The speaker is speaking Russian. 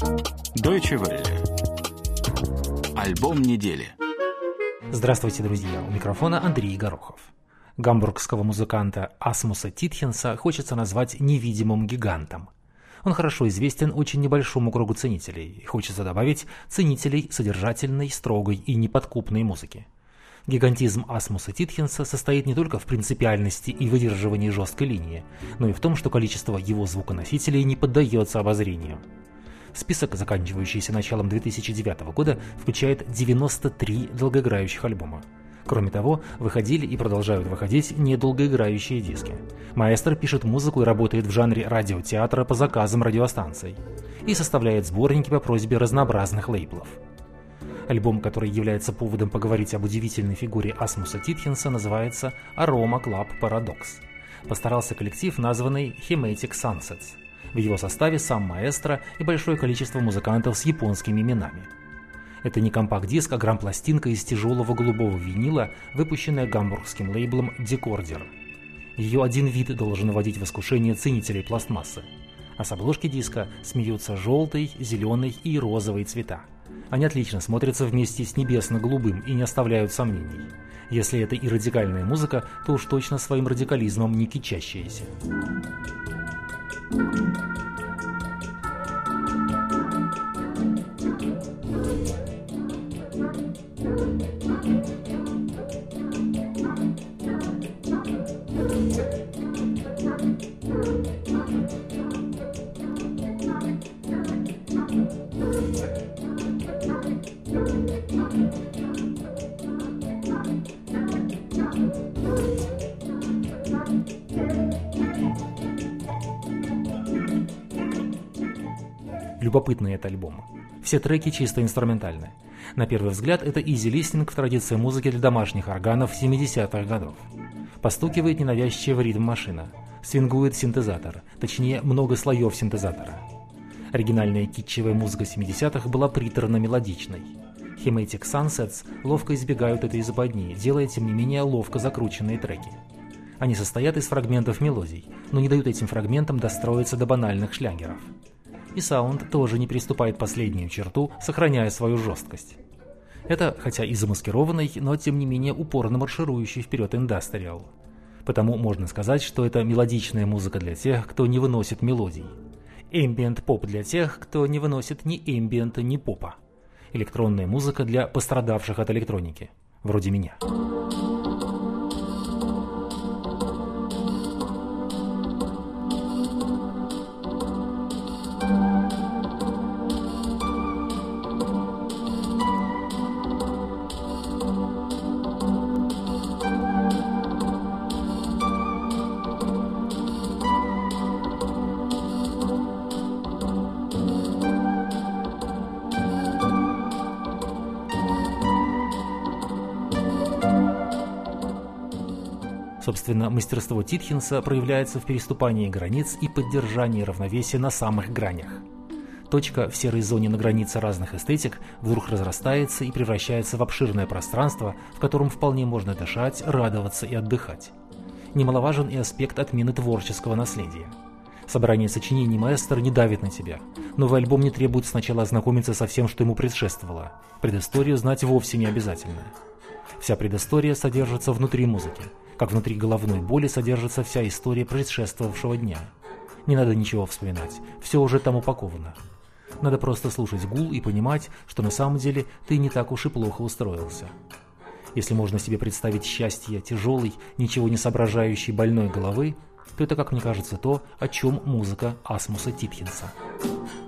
Deutsche Welle. Альбом недели. Здравствуйте, друзья! У микрофона Андрей Горохов. Гамбургского музыканта Асмуса Титхенса хочется назвать невидимым гигантом. Он хорошо известен очень небольшому кругу ценителей, и хочется добавить ценителей содержательной, строгой и неподкупной музыки. Гигантизм Асмуса Титхенса состоит не только в принципиальности и выдерживании жесткой линии, но и в том, что количество его звуконосителей не поддается обозрению. Список, заканчивающийся началом 2009 года, включает 93 долгоиграющих альбома. Кроме того, выходили и продолжают выходить недолгоиграющие диски. Маэстро пишет музыку и работает в жанре радиотеатра по заказам радиостанций и составляет сборники по просьбе разнообразных лейблов. Альбом, который является поводом поговорить об удивительной фигуре Асмуса Титхенса, называется «Aroma Club Paradox». Постарался коллектив, названный Hematic Sunsets. В его составе сам маэстро и большое количество музыкантов с японскими именами. Это не компакт-диск, а грамм-пластинка из тяжелого голубого винила, выпущенная гамбургским лейблом Decorder. Ее один вид должен вводить в искушение ценителей пластмассы. А с обложки диска смеются желтый, зеленый и розовый цвета. Они отлично смотрятся вместе с небесно-голубым и не оставляют сомнений. Если это и радикальная музыка, то уж точно своим радикализмом не кичащаяся. Любопытный это альбом. Все треки чисто инструментальны. На первый взгляд, это изи-листинг в традиции музыки для домашних органов 70-х годов. Постукивает ненавязчиво ритм-машина. Свингует синтезатор, точнее, много слоев синтезатора. Оригинальная китчевая музыка 70-х была приторно-мелодичной. Hematic Sunsets ловко избегают этой западни, делая, тем не менее, ловко закрученные треки. Они состоят из фрагментов мелодий, но не дают этим фрагментам достроиться до банальных шлягеров. И саунд тоже не приступает последнюю черту, сохраняя свою жесткость. Это, хотя и замаскированный, но тем не менее упорно марширующий вперед индастриал. Потому можно сказать, что это мелодичная музыка для тех, кто не выносит мелодий. Эмбиент-поп для тех, кто не выносит ни эмбиента, ни попа. Электронная музыка для пострадавших от электроники, вроде меня. Собственно, мастерство Титхенса проявляется в переступании границ и поддержании равновесия на самых гранях. Точка в серой зоне на границе разных эстетик вдруг разрастается и превращается в обширное пространство, в котором вполне можно дышать, радоваться и отдыхать. Немаловажен и аспект отмены творческого наследия. Собрание сочинений маэстро не давит на тебя. Новый альбом не требует сначала ознакомиться со всем, что ему предшествовало. Предысторию знать вовсе не обязательно. Вся предыстория содержится внутри музыки. Как внутри головной боли содержится вся история предшествовавшего дня. Не надо ничего вспоминать, все уже там упаковано. Надо просто слушать гул и понимать, что на самом деле ты не так уж и плохо устроился. Если можно себе представить счастье тяжелой, ничего не соображающей больной головы, то это, как мне кажется, то, о чем музыка Асмуса Титхенса.